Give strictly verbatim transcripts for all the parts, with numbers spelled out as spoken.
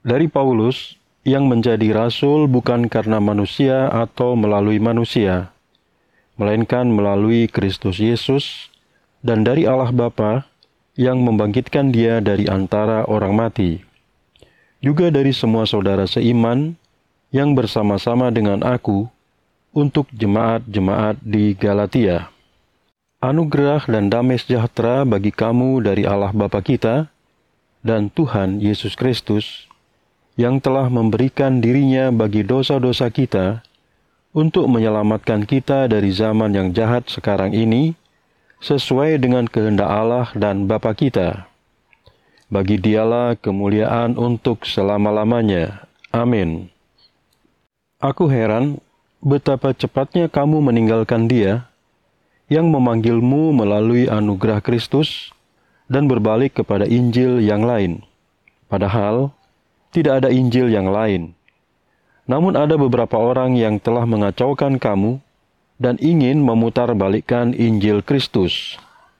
Dari Paulus, yang menjadi rasul bukan karena manusia atau melalui manusia, melainkan melalui Kristus Yesus, dan dari Allah Bapa yang membangkitkan Dia dari antara orang mati. Juga dari semua saudara seiman yang bersama-sama dengan aku untuk jemaat-jemaat di Galatia. Anugerah dan damai sejahtera bagi kamu dari Allah Bapa kita dan Tuhan Yesus Kristus, yang telah memberikan dirinya bagi dosa-dosa kita untuk menyelamatkan kita dari zaman yang jahat sekarang ini, sesuai dengan kehendak Allah dan Bapa kita. Bagi Dialah kemuliaan untuk selama-lamanya. Amin. Aku heran betapa cepatnya kamu meninggalkan Dia, yang memanggilmu melalui anugerah Kristus, dan berbalik kepada Injil yang lain. Padahal, tidak ada Injil yang lain. Namun ada beberapa orang yang telah mengacaukan kamu dan ingin memutarbalikkan Injil Kristus.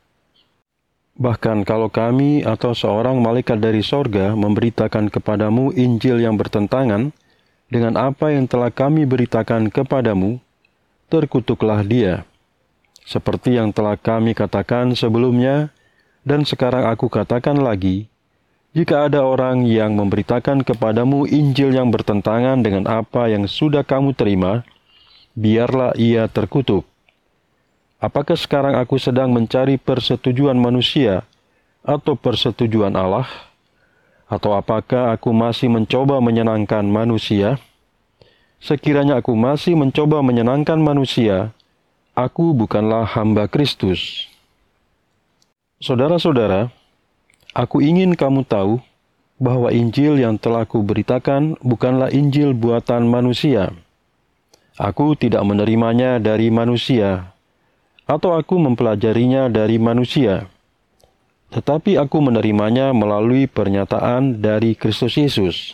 Bahkan kalau kami atau seorang malaikat dari sorga memberitakan kepadamu Injil yang bertentangan dengan apa yang telah kami beritakan kepadamu, terkutuklah dia. Seperti yang telah kami katakan sebelumnya, dan sekarang aku katakan lagi, jika ada orang yang memberitakan kepadamu Injil yang bertentangan dengan apa yang sudah kamu terima, biarlah ia terkutuk. Apakah sekarang aku sedang mencari persetujuan manusia atau persetujuan Allah? Atau apakah aku masih mencoba menyenangkan manusia? Sekiranya aku masih mencoba menyenangkan manusia, aku bukanlah hamba Kristus. Saudara-saudara, aku ingin kamu tahu bahwa Injil yang telah kuberitakan bukanlah Injil buatan manusia. Aku tidak menerimanya dari manusia, atau aku mempelajarinya dari manusia, tetapi aku menerimanya melalui pernyataan dari Kristus Yesus.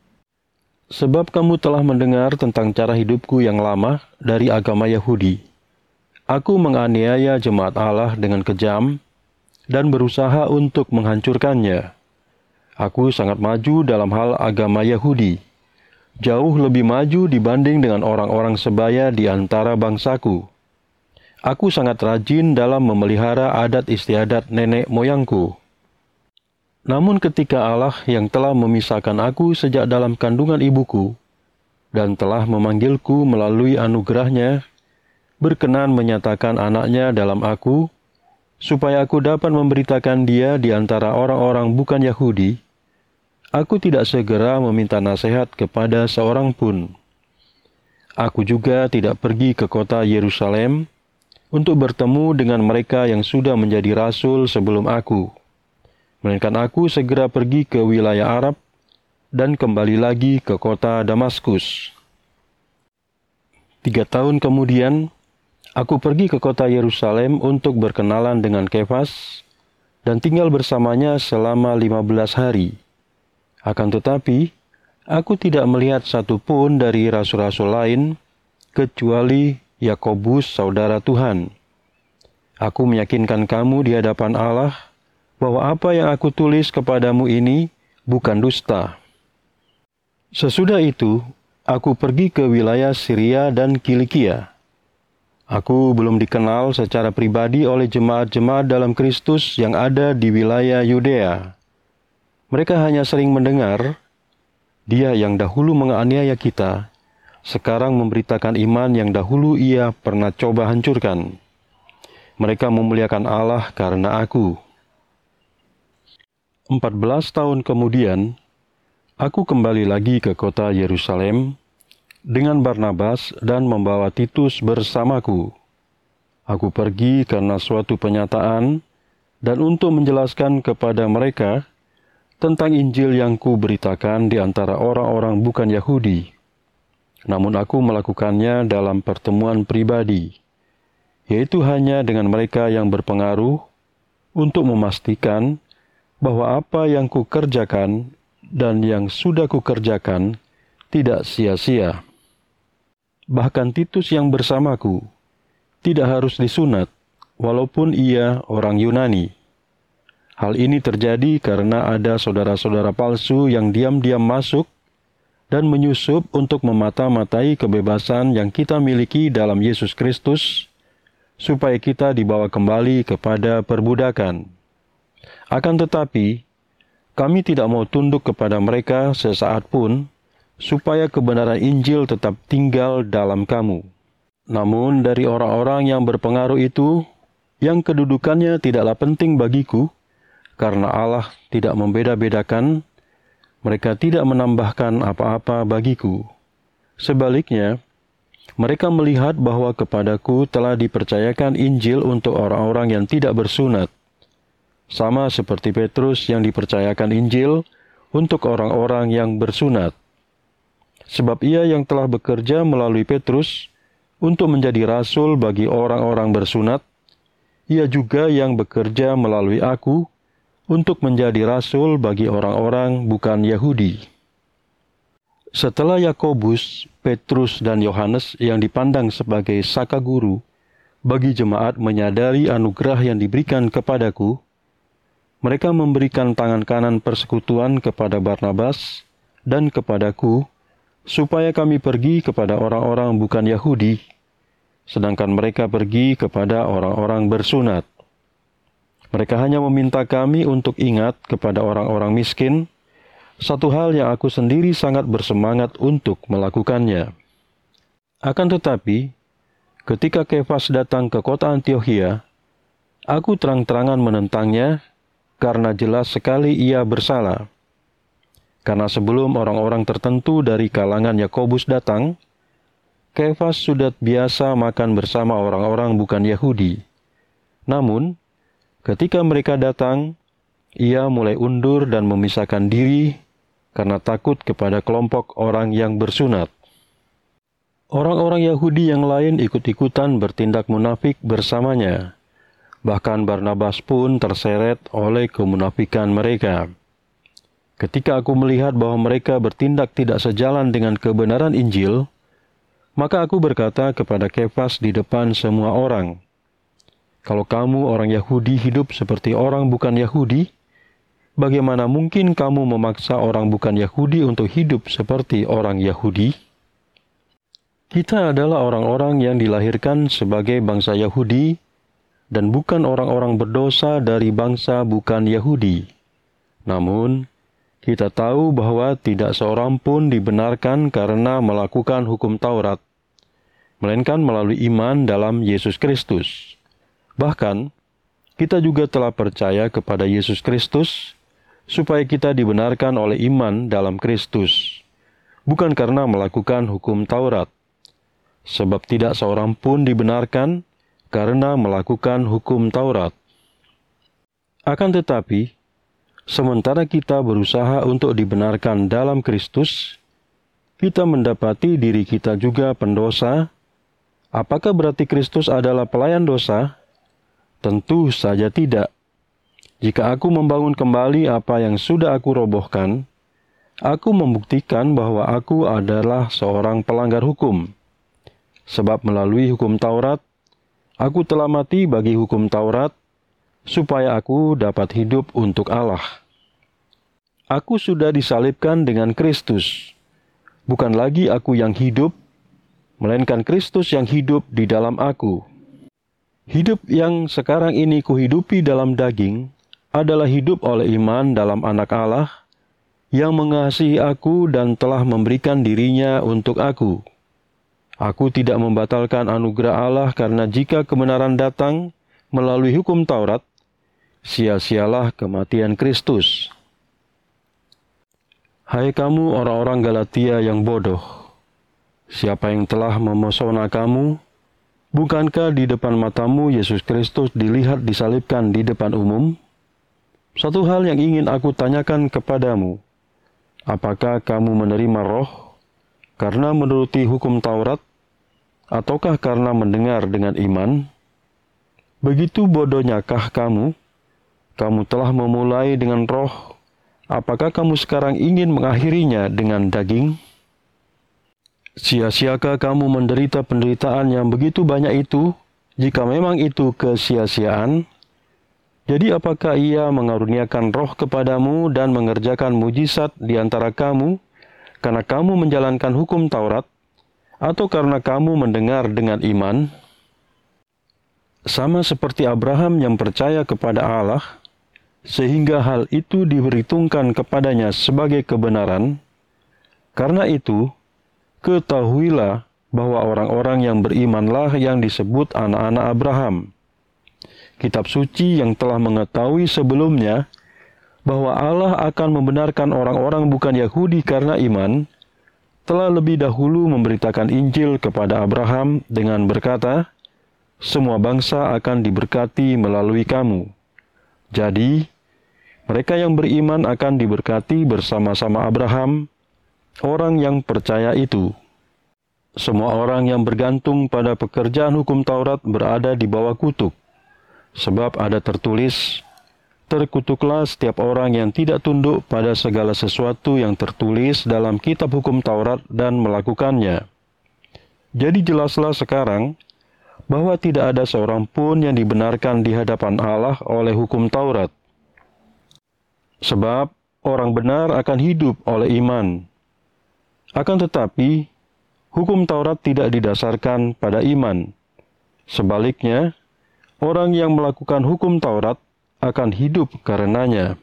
Sebab kamu telah mendengar tentang cara hidupku yang lama dari agama Yahudi. Aku menganiaya jemaat Allah dengan kejam, dan berusaha untuk menghancurkannya. Aku sangat maju dalam hal agama Yahudi, jauh lebih maju dibanding dengan orang-orang sebaya di antara bangsaku. Aku sangat rajin dalam memelihara adat istiadat nenek moyangku. Namun ketika Allah yang telah memisahkan aku sejak dalam kandungan ibuku, dan telah memanggilku melalui anugerahnya, berkenan menyatakan anaknya dalam aku, supaya aku dapat memberitakan Dia di antara orang-orang bukan Yahudi, aku tidak segera meminta nasihat kepada seorang pun. Aku juga tidak pergi ke kota Yerusalem untuk bertemu dengan mereka yang sudah menjadi rasul sebelum aku, melainkan aku segera pergi ke wilayah Arab dan kembali lagi ke kota Damaskus. Tiga tahun kemudian, aku pergi ke kota Yerusalem untuk berkenalan dengan Kefas dan tinggal bersamanya selama lima belas hari. Akan tetapi, aku tidak melihat satu pun dari rasul-rasul lain, kecuali Yakobus, saudara Tuhan. Aku meyakinkan kamu di hadapan Allah bahwa apa yang aku tulis kepadamu ini bukan dusta. Sesudah itu, aku pergi ke wilayah Syria dan Kilikia. Aku belum dikenal secara pribadi oleh jemaat-jemaat dalam Kristus yang ada di wilayah Yudea. Mereka hanya sering mendengar, Dia yang dahulu menganiaya kita, sekarang memberitakan iman yang dahulu ia pernah coba hancurkan. Mereka memuliakan Allah karena aku. Empat belas tahun kemudian, aku kembali lagi ke kota Yerusalem dengan Barnabas dan membawa Titus bersamaku. Aku pergi karena suatu penyataan dan untuk menjelaskan kepada mereka tentang Injil yang kuberitakan di antara orang-orang bukan Yahudi. Namun aku melakukannya dalam pertemuan pribadi, yaitu hanya dengan mereka yang berpengaruh untuk memastikan bahwa apa yang kukerjakan dan yang sudah kukerjakan tidak sia-sia. Bahkan Titus yang bersamaku tidak harus disunat, walaupun ia orang Yunani. Hal ini terjadi karena ada saudara-saudara palsu yang diam-diam masuk dan menyusup untuk memata-matai kebebasan yang kita miliki dalam Yesus Kristus, supaya kita dibawa kembali kepada perbudakan. Akan tetapi, kami tidak mau tunduk kepada mereka sesaat pun, supaya kebenaran Injil tetap tinggal dalam kamu. Namun dari orang-orang yang berpengaruh itu, yang kedudukannya tidaklah penting bagiku, karena Allah tidak membeda-bedakan, mereka tidak menambahkan apa-apa bagiku. Sebaliknya, mereka melihat bahwa kepadaku telah dipercayakan Injil untuk orang-orang yang tidak bersunat, sama seperti Petrus yang dipercayakan Injil untuk orang-orang yang bersunat. Sebab ia yang telah bekerja melalui Petrus untuk menjadi rasul bagi orang-orang bersunat, ia juga yang bekerja melalui aku untuk menjadi rasul bagi orang-orang bukan Yahudi. Setelah Yakobus, Petrus, dan Yohanes yang dipandang sebagai saka guru bagi jemaat menyadari anugerah yang diberikan kepadaku, mereka memberikan tangan kanan persekutuan kepada Barnabas dan kepadaku, supaya kami pergi kepada orang-orang bukan Yahudi, sedangkan mereka pergi kepada orang-orang bersunat. Mereka hanya meminta kami untuk ingat kepada orang-orang miskin, satu hal yang aku sendiri sangat bersemangat untuk melakukannya. Akan tetapi, ketika Kefas datang ke kota Antiokhia, aku terang-terangan menentangnya, karena jelas sekali ia bersalah. Karena sebelum orang-orang tertentu dari kalangan Yakobus datang, Kefas sudah biasa makan bersama orang-orang bukan Yahudi. Namun, ketika mereka datang, ia mulai undur dan memisahkan diri karena takut kepada kelompok orang yang bersunat. Orang-orang Yahudi yang lain ikut-ikutan bertindak munafik bersamanya. Bahkan Barnabas pun terseret oleh kemunafikan mereka. Ketika aku melihat bahwa mereka bertindak tidak sejalan dengan kebenaran Injil, maka aku berkata kepada Kefas di depan semua orang, "Kalau kamu orang Yahudi hidup seperti orang bukan Yahudi, bagaimana mungkin kamu memaksa orang bukan Yahudi untuk hidup seperti orang Yahudi?" Kita adalah orang-orang yang dilahirkan sebagai bangsa Yahudi dan bukan orang-orang berdosa dari bangsa bukan Yahudi. Namun, kita tahu bahwa tidak seorang pun dibenarkan karena melakukan hukum Taurat, melainkan melalui iman dalam Yesus Kristus. Bahkan, kita juga telah percaya kepada Yesus Kristus, supaya kita dibenarkan oleh iman dalam Kristus, bukan karena melakukan hukum Taurat. Sebab tidak seorang pun dibenarkan karena melakukan hukum Taurat. Akan tetapi, sementara kita berusaha untuk dibenarkan dalam Kristus, kita mendapati diri kita juga pendosa. Apakah berarti Kristus adalah pelayan dosa? Tentu saja tidak. Jika aku membangun kembali apa yang sudah aku robohkan, aku membuktikan bahwa aku adalah seorang pelanggar hukum. Sebab melalui hukum Taurat, aku telah mati bagi hukum Taurat, supaya aku dapat hidup untuk Allah. Aku sudah disalibkan dengan Kristus. Bukan lagi aku yang hidup, melainkan Kristus yang hidup di dalam aku. Hidup yang sekarang ini kuhidupi dalam daging adalah hidup oleh iman dalam Anak Allah, yang mengasihi aku dan telah memberikan dirinya untuk aku. Aku tidak membatalkan anugerah Allah, karena jika kebenaran datang melalui hukum Taurat, sia-sialah kematian Kristus. Hai kamu orang-orang Galatia yang bodoh, siapa yang telah memesona kamu? Bukankah di depan matamu Yesus Kristus dilihat disalibkan di depan umum? Satu hal yang ingin aku tanyakan kepadamu, apakah kamu menerima roh karena menuruti hukum Taurat, ataukah karena mendengar dengan iman? Begitu bodonyakah kamu? Kamu telah memulai dengan roh, apakah kamu sekarang ingin mengakhirinya dengan daging? Sia-siakah kamu menderita penderitaan yang begitu banyak itu, jika memang itu kesia-siaan? Jadi apakah Ia mengaruniakan roh kepadamu dan mengerjakan mujizat di antara kamu, karena kamu menjalankan hukum Taurat, atau karena kamu mendengar dengan iman? Sama seperti Abraham yang percaya kepada Allah, sehingga hal itu diperhitungkan kepadanya sebagai kebenaran. Karena itu, ketahuilah bahwa orang-orang yang berimanlah yang disebut anak-anak Abraham. Kitab suci yang telah mengetahui sebelumnya bahwa Allah akan membenarkan orang-orang bukan Yahudi karena iman, telah lebih dahulu memberitakan Injil kepada Abraham dengan berkata, "Semua bangsa akan diberkati melalui kamu." Jadi, mereka yang beriman akan diberkati bersama-sama Abraham, orang yang percaya itu. Semua orang yang bergantung pada pekerjaan hukum Taurat berada di bawah kutuk. Sebab ada tertulis, "Terkutuklah setiap orang yang tidak tunduk pada segala sesuatu yang tertulis dalam kitab hukum Taurat dan melakukannya." Jadi jelaslah sekarang bahwa tidak ada seorang pun yang dibenarkan di hadapan Allah oleh hukum Taurat. Sebab orang benar akan hidup oleh iman. Akan tetapi, hukum Taurat tidak didasarkan pada iman. Sebaliknya, orang yang melakukan hukum Taurat akan hidup karenanya.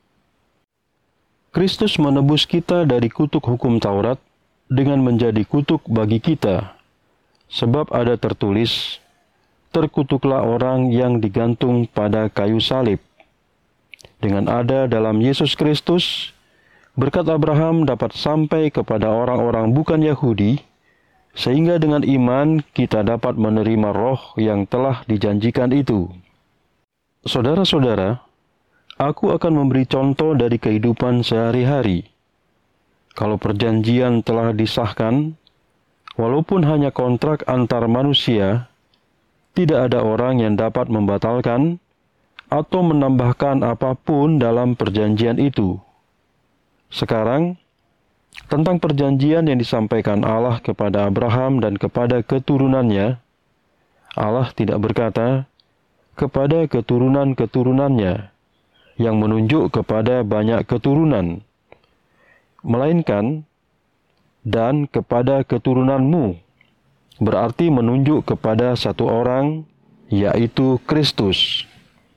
Kristus menebus kita dari kutuk hukum Taurat dengan menjadi kutuk bagi kita. Sebab ada tertulis, "Terkutuklah orang yang digantung pada kayu salib." Dengan ada dalam Yesus Kristus, berkat Abraham dapat sampai kepada orang-orang bukan Yahudi, sehingga dengan iman kita dapat menerima roh yang telah dijanjikan itu. Saudara-saudara, aku akan memberi contoh dari kehidupan sehari-hari. Kalau perjanjian telah disahkan, walaupun hanya kontrak antar manusia, tidak ada orang yang dapat membatalkan atau menambahkan apapun dalam perjanjian itu. Sekarang, tentang perjanjian yang disampaikan Allah kepada Abraham dan kepada keturunannya, Allah tidak berkata, "kepada keturunan-keturunannya," yang menunjuk kepada banyak keturunan, melainkan, "dan kepada keturunanmu," berarti menunjuk kepada satu orang, yaitu Kristus.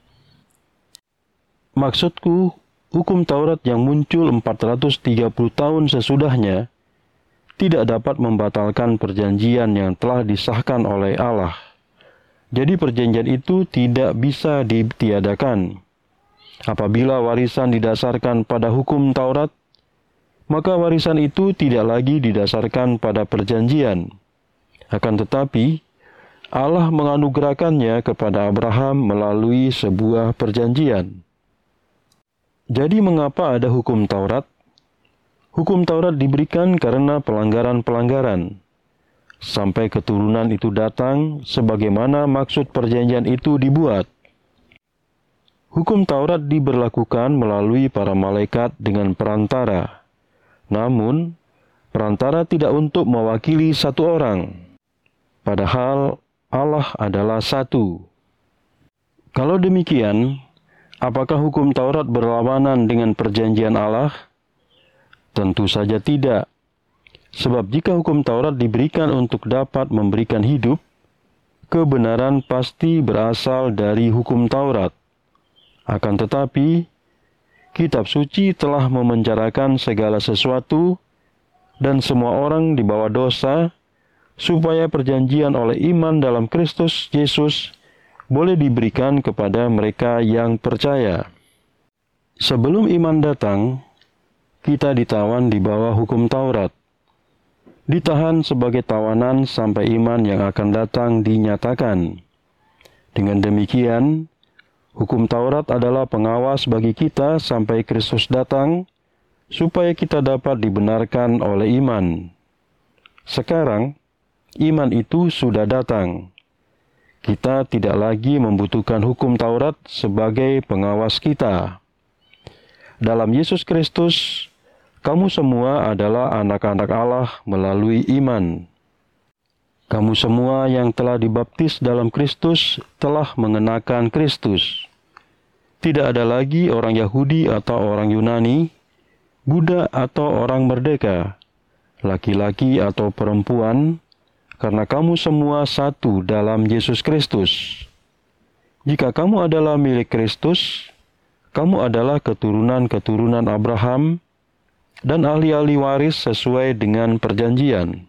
Maksudku, hukum Taurat yang muncul empat ratus tiga puluh tahun sesudahnya tidak dapat membatalkan perjanjian yang telah disahkan oleh Allah. Jadi perjanjian itu tidak bisa ditiadakan. Apabila warisan didasarkan pada hukum Taurat, maka warisan itu tidak lagi didasarkan pada perjanjian. Akan tetapi, Allah menganugerahkannya kepada Abraham melalui sebuah perjanjian. Jadi mengapa ada hukum Taurat? Hukum Taurat diberikan karena pelanggaran-pelanggaran, sampai keturunan itu datang sebagaimana maksud perjanjian itu dibuat. Hukum Taurat diberlakukan melalui para malaikat dengan perantara. Namun, perantara tidak untuk mewakili satu orang. Padahal Allah adalah satu. Kalau demikian, apakah hukum Taurat berlawanan dengan perjanjian Allah? Tentu saja tidak. Sebab jika hukum Taurat diberikan untuk dapat memberikan hidup, kebenaran pasti berasal dari hukum Taurat. Akan tetapi, kitab suci telah memenjarakan segala sesuatu dan semua orang di bawah dosa, supaya perjanjian oleh iman dalam Kristus Yesus boleh diberikan kepada mereka yang percaya. Sebelum iman datang, kita ditawan di bawah hukum Taurat. Ditahan sebagai tawanan sampai iman yang akan datang dinyatakan. Dengan demikian, hukum Taurat adalah pengawas bagi kita sampai Kristus datang, supaya kita dapat dibenarkan oleh iman. Sekarang, iman itu sudah datang. Kita tidak lagi membutuhkan hukum Taurat sebagai pengawas kita. Dalam Yesus Kristus, kamu semua adalah anak-anak Allah melalui iman. Kamu semua yang telah dibaptis dalam Kristus telah mengenakan Kristus. Tidak ada lagi orang Yahudi atau orang Yunani, budak atau orang merdeka, laki-laki atau perempuan, karena kamu semua satu dalam Yesus Kristus. Jika kamu adalah milik Kristus, kamu adalah keturunan-keturunan Abraham dan ahli-ahli waris sesuai dengan perjanjian.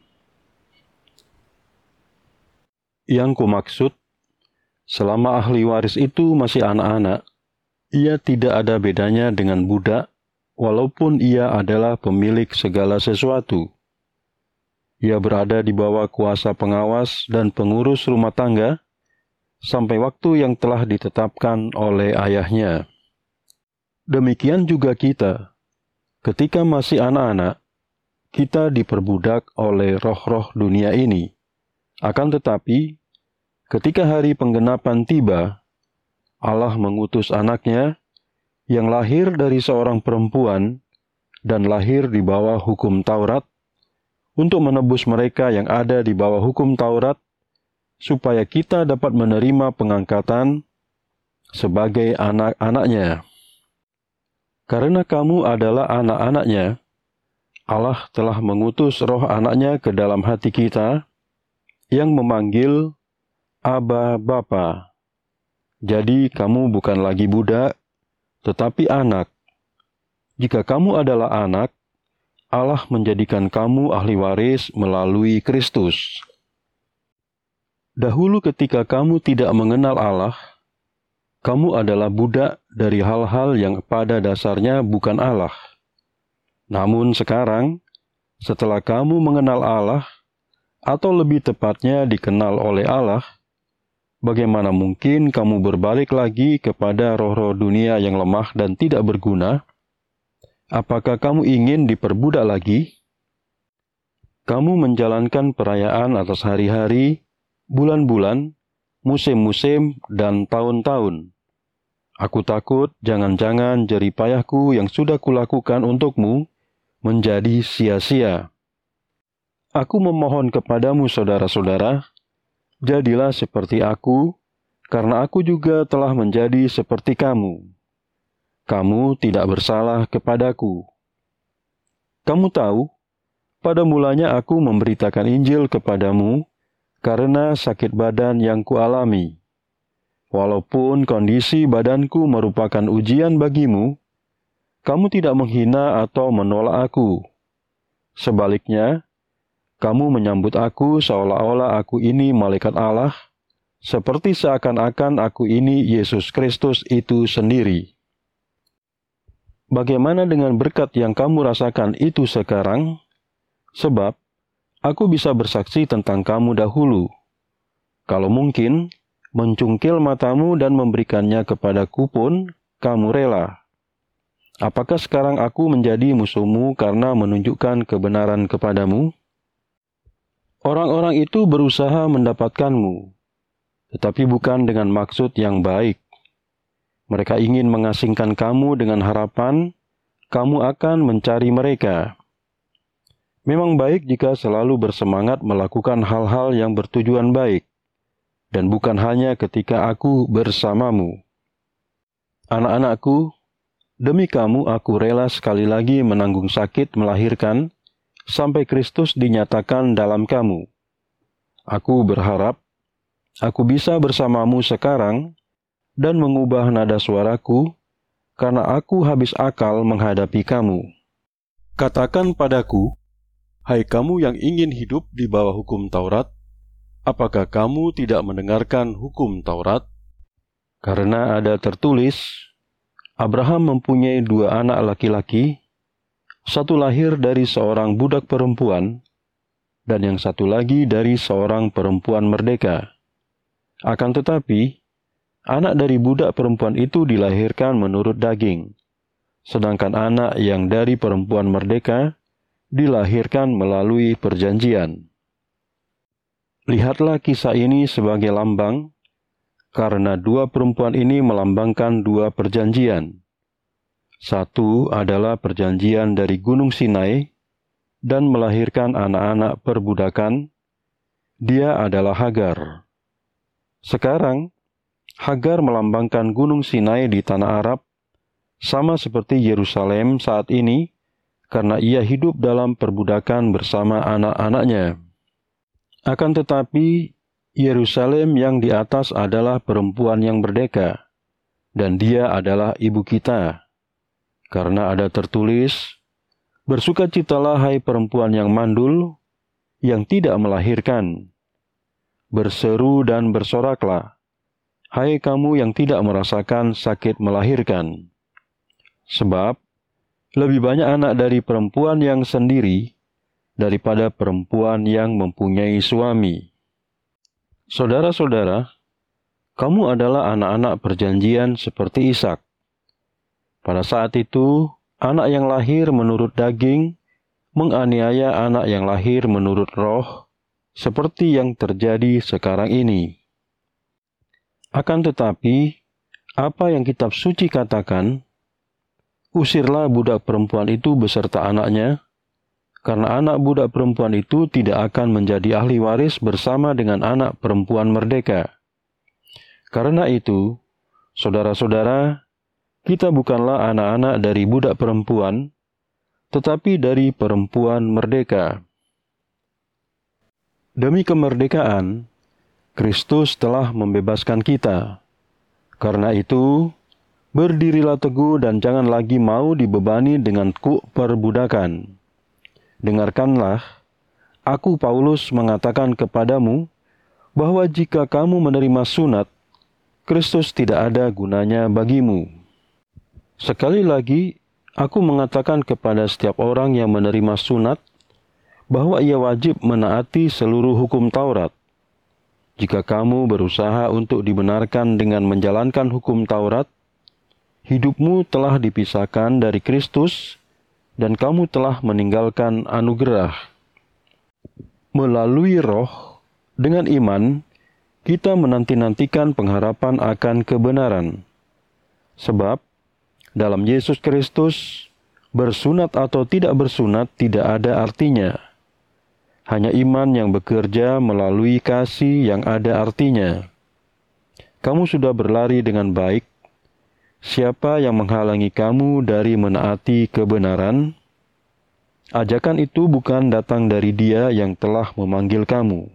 Yang kumaksud, selama ahli waris itu masih anak-anak, ia tidak ada bedanya dengan budak, walaupun ia adalah pemilik segala sesuatu. Ia berada di bawah kuasa pengawas dan pengurus rumah tangga, sampai waktu yang telah ditetapkan oleh ayahnya. Demikian juga kita. Ketika masih anak-anak, kita diperbudak oleh roh-roh dunia ini. Akan tetapi, ketika hari penggenapan tiba, Allah mengutus anaknya yang lahir dari seorang perempuan dan lahir di bawah hukum Taurat untuk menebus mereka yang ada di bawah hukum Taurat, supaya kita dapat menerima pengangkatan sebagai anak-anaknya. Karena kamu adalah anak-anaknya, Allah telah mengutus roh anaknya ke dalam hati kita, yang memanggil Aba Bapa. Jadi kamu bukan lagi budak, tetapi anak. Jika kamu adalah anak, Allah menjadikan kamu ahli waris melalui Kristus. Dahulu ketika kamu tidak mengenal Allah, kamu adalah budak dari hal-hal yang pada dasarnya bukan Allah. Namun sekarang, setelah kamu mengenal Allah, atau lebih tepatnya dikenal oleh Allah, bagaimana mungkin kamu berbalik lagi kepada roh-roh dunia yang lemah dan tidak berguna? Apakah kamu ingin diperbudak lagi? Kamu menjalankan perayaan atas hari-hari, bulan-bulan, musim-musim, dan tahun-tahun. Aku takut jangan-jangan jerih payahku yang sudah kulakukan untukmu menjadi sia-sia. Aku memohon kepadamu, saudara-saudara, jadilah seperti aku, karena aku juga telah menjadi seperti kamu. Kamu tidak bersalah kepadaku. Kamu tahu, pada mulanya aku memberitakan Injil kepadamu karena sakit badan yang kualami. Walaupun kondisi badanku merupakan ujian bagimu, kamu tidak menghina atau menolak aku. Sebaliknya, kamu menyambut aku seolah-olah aku ini malaikat Allah, seperti seakan-akan aku ini Yesus Kristus itu sendiri. Bagaimana dengan berkat yang kamu rasakan itu sekarang? Sebab, aku bisa bersaksi tentang kamu dahulu. Kalau mungkin, mencungkil matamu dan memberikannya kepadaku pun, kamu rela. Apakah sekarang aku menjadi musuhmu karena menunjukkan kebenaran kepadamu? Orang-orang itu berusaha mendapatkanmu, tetapi bukan dengan maksud yang baik. Mereka ingin mengasingkan kamu dengan harapan kamu akan mencari mereka. Memang baik jika selalu bersemangat melakukan hal-hal yang bertujuan baik, dan bukan hanya ketika aku bersamamu. Anak-anakku, demi kamu aku rela sekali lagi menanggung sakit melahirkan, sampai Kristus dinyatakan dalam kamu. Aku berharap, aku bisa bersamamu sekarang, dan mengubah nada suaraku, karena aku habis akal menghadapi kamu. Katakan padaku, hai kamu yang ingin hidup di bawah hukum Taurat, apakah kamu tidak mendengarkan hukum Taurat? Karena ada tertulis, Abraham mempunyai dua anak laki-laki, satu lahir dari seorang budak perempuan, dan yang satu lagi dari seorang perempuan merdeka. Akan tetapi, anak dari budak perempuan itu dilahirkan menurut daging, sedangkan anak yang dari perempuan merdeka dilahirkan melalui perjanjian. Lihatlah kisah ini sebagai lambang, karena dua perempuan ini melambangkan dua perjanjian. Satu adalah perjanjian dari Gunung Sinai, dan melahirkan anak-anak perbudakan. Dia adalah Hagar. Sekarang, Hagar melambangkan Gunung Sinai di tanah Arab, sama seperti Yerusalem saat ini, karena ia hidup dalam perbudakan bersama anak-anaknya. Akan tetapi, Yerusalem yang di atas adalah perempuan yang merdeka, dan dia adalah ibu kita. Karena ada tertulis, "Bersukacitalah hai perempuan yang mandul, yang tidak melahirkan. Berseru dan bersoraklah, hai kamu yang tidak merasakan sakit melahirkan. Sebab, lebih banyak anak dari perempuan yang sendiri daripada perempuan yang mempunyai suami." Saudara-saudara, kamu adalah anak-anak perjanjian seperti Ishak. Pada saat itu, anak yang lahir menurut daging menganiaya anak yang lahir menurut roh, seperti yang terjadi sekarang ini. Akan tetapi, apa yang kitab suci katakan, "Usirlah budak perempuan itu beserta anaknya, karena anak budak perempuan itu tidak akan menjadi ahli waris bersama dengan anak perempuan merdeka." Karena itu, saudara-saudara, kita bukanlah anak-anak dari budak perempuan, tetapi dari perempuan merdeka. Demi kemerdekaan, Kristus telah membebaskan kita. Karena itu, berdirilah teguh dan jangan lagi mau dibebani dengan kuk perbudakan. Dengarkanlah, aku Paulus mengatakan kepadamu bahwa jika kamu menerima sunat, Kristus tidak ada gunanya bagimu. Sekali lagi, aku mengatakan kepada setiap orang yang menerima sunat bahwa ia wajib menaati seluruh hukum Taurat. Jika kamu berusaha untuk dibenarkan dengan menjalankan hukum Taurat, hidupmu telah dipisahkan dari Kristus dan kamu telah meninggalkan anugerah. Melalui roh, dengan iman, kita menanti-nantikan pengharapan akan kebenaran. Sebab, dalam Yesus Kristus, bersunat atau tidak bersunat tidak ada artinya. Hanya iman yang bekerja melalui kasih yang ada artinya. Kamu sudah berlari dengan baik. Siapa yang menghalangi kamu dari menaati kebenaran? Ajakan itu bukan datang dari Dia yang telah memanggil kamu.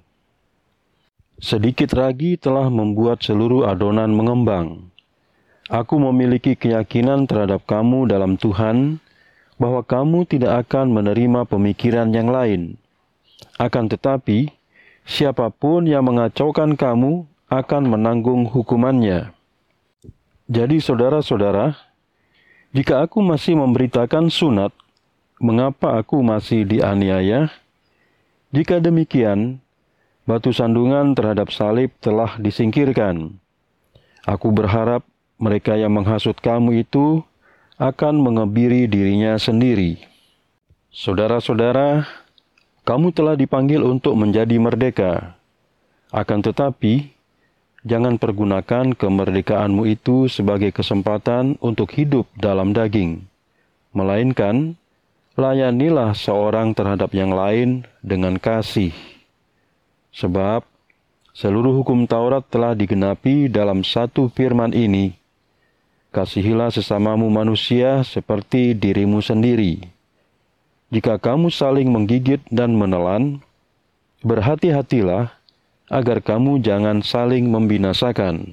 Sedikit ragi telah membuat seluruh adonan mengembang. Aku memiliki keyakinan terhadap kamu dalam Tuhan, bahwa kamu tidak akan menerima pemikiran yang lain. Akan tetapi, siapapun yang mengacaukan kamu akan menanggung hukumannya. Jadi saudara-saudara, jika aku masih memberitakan sunat, mengapa aku masih dianiaya? Jika demikian, batu sandungan terhadap salib telah disingkirkan. Aku berharap mereka yang menghasut kamu itu akan mengebiri dirinya sendiri. Saudara-saudara, kamu telah dipanggil untuk menjadi merdeka. Akan tetapi, jangan pergunakan kemerdekaanmu itu sebagai kesempatan untuk hidup dalam daging. Melainkan, layanilah seorang terhadap yang lain dengan kasih. Sebab, seluruh hukum Taurat telah digenapi dalam satu firman ini, "Kasihilah sesamamu manusia seperti dirimu sendiri." Jika kamu saling menggigit dan menelan, berhati-hatilah agar kamu jangan saling membinasakan.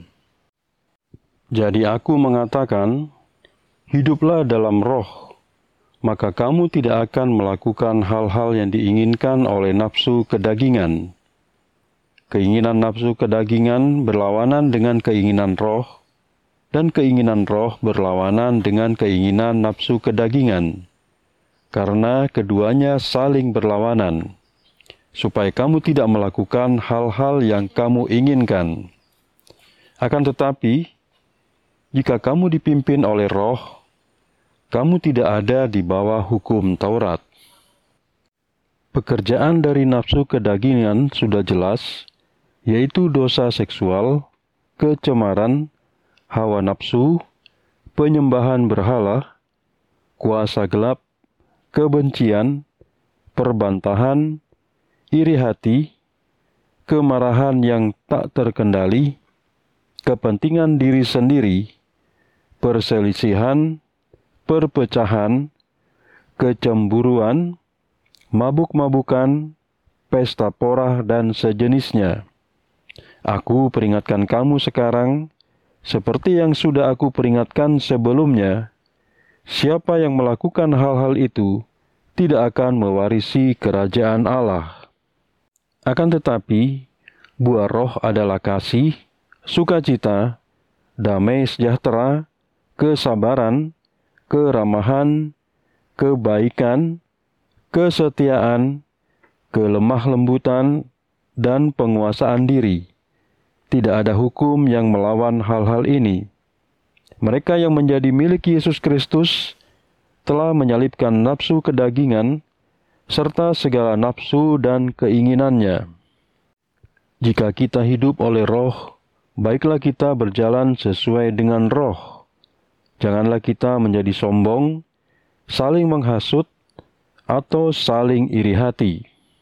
Jadi aku mengatakan, hiduplah dalam roh, maka kamu tidak akan melakukan hal-hal yang diinginkan oleh nafsu kedagingan. Keinginan nafsu kedagingan berlawanan dengan keinginan roh, dan keinginan roh berlawanan dengan keinginan nafsu kedagingan. Karena keduanya saling berlawanan, supaya kamu tidak melakukan hal-hal yang kamu inginkan. Akan tetapi, jika kamu dipimpin oleh roh, kamu tidak ada di bawah hukum Taurat. Pekerjaan dari nafsu kedagingan sudah jelas, yaitu dosa seksual, kecemaran, hawa nafsu, penyembahan berhala, kuasa gelap, kebencian, perbantahan, iri hati, kemarahan yang tak terkendali, kepentingan diri sendiri, perselisihan, perpecahan, kecemburuan, mabuk-mabukan, pesta porah, dan sejenisnya. Aku peringatkan kamu sekarang, seperti yang sudah aku peringatkan sebelumnya, siapa yang melakukan hal-hal itu tidak akan mewarisi kerajaan Allah. Akan tetapi, buah roh adalah kasih, sukacita, damai sejahtera, kesabaran, keramahan, kebaikan, kesetiaan, kelemah lembutan, dan penguasaan diri. Tidak ada hukum yang melawan hal-hal ini. Mereka yang menjadi milik Yesus Kristus telah menyalibkan nafsu kedagingan serta segala nafsu dan keinginannya. Jika kita hidup oleh Roh, baiklah kita berjalan sesuai dengan Roh. Janganlah kita menjadi sombong, saling menghasut, atau saling iri hati.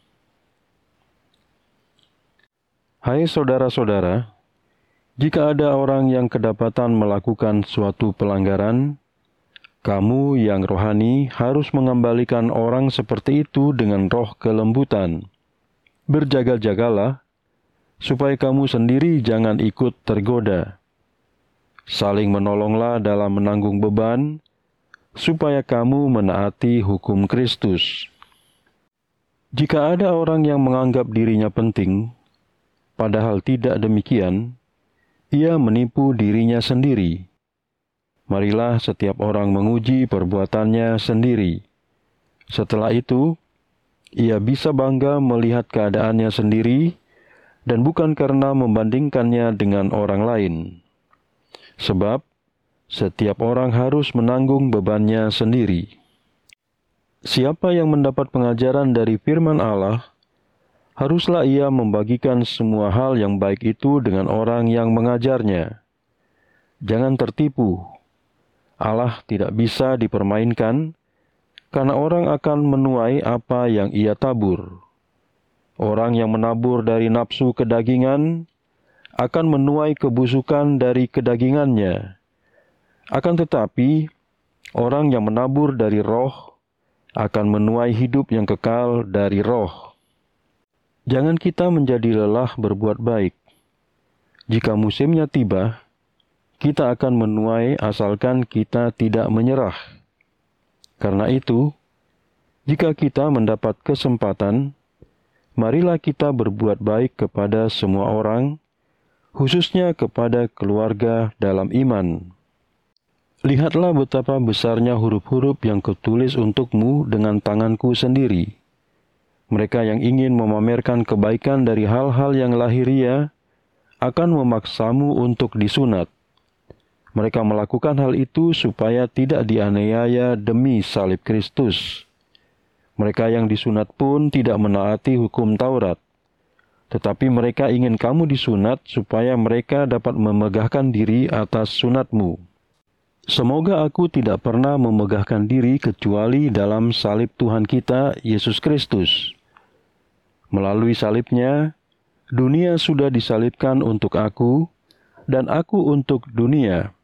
Hai saudara-saudara, jika ada orang yang kedapatan melakukan suatu pelanggaran, kamu yang rohani harus mengembalikan orang seperti itu dengan roh kelembutan. Berjaga-jagalah, supaya kamu sendiri jangan ikut tergoda. Saling menolonglah dalam menanggung beban, supaya kamu menaati hukum Kristus. Jika ada orang yang menganggap dirinya penting, padahal tidak demikian, ia menipu dirinya sendiri. Marilah setiap orang menguji perbuatannya sendiri. Setelah itu, ia bisa bangga melihat keadaannya sendiri, dan bukan karena membandingkannya dengan orang lain. Sebab, setiap orang harus menanggung bebannya sendiri. Siapa yang mendapat pengajaran dari firman Allah, haruslah ia membagikan semua hal yang baik itu dengan orang yang mengajarnya. Jangan tertipu. Allah tidak bisa dipermainkan, karena orang akan menuai apa yang ia tabur. Orang yang menabur dari nafsu kedagingan akan menuai kebusukan dari kedagingannya. Akan tetapi, orang yang menabur dari roh akan menuai hidup yang kekal dari roh. Jangan kita menjadi lelah berbuat baik. Jika musimnya tiba, kita akan menuai asalkan kita tidak menyerah. Karena itu, jika kita mendapat kesempatan, marilah kita berbuat baik kepada semua orang, khususnya kepada keluarga dalam iman. Lihatlah betapa besarnya huruf-huruf yang kutulis untukmu dengan tanganku sendiri. Mereka yang ingin memamerkan kebaikan dari hal-hal yang lahiria akan memaksamu untuk disunat. Mereka melakukan hal itu supaya tidak dianiaya demi salib Kristus. Mereka yang disunat pun tidak menaati hukum Taurat. Tetapi mereka ingin kamu disunat supaya mereka dapat memegahkan diri atas sunatmu. Semoga aku tidak pernah memegahkan diri kecuali dalam salib Tuhan kita, Yesus Kristus. Melalui salibnya, dunia sudah disalibkan untuk aku, dan aku untuk dunia.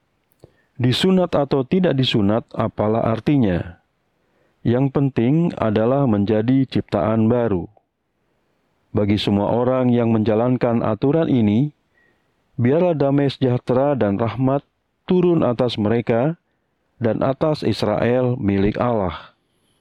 Disunat atau tidak disunat, apalah artinya? Yang penting adalah menjadi ciptaan baru. Bagi semua orang yang menjalankan aturan ini, biarlah damai sejahtera dan rahmat turun atas mereka dan atas Israel milik Allah.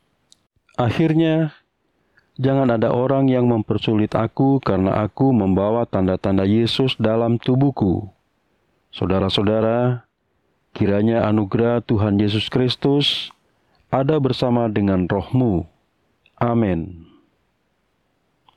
Akhirnya, jangan ada orang yang mempersulit aku karena aku membawa tanda-tanda Yesus dalam tubuhku. Saudara-saudara, kiranya anugerah Tuhan Yesus Kristus ada bersama dengan rohmu. Amin.